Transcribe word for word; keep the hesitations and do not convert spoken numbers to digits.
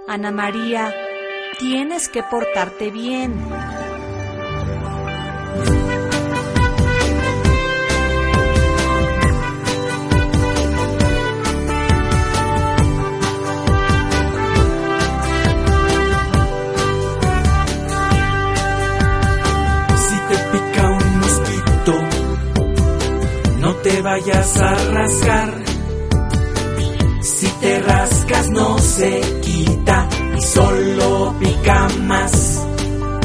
Ana María, tienes que portarte bien. Si te pica un mosquito, no te vayas a rascar. Si te rascas no se quita y solo pica más.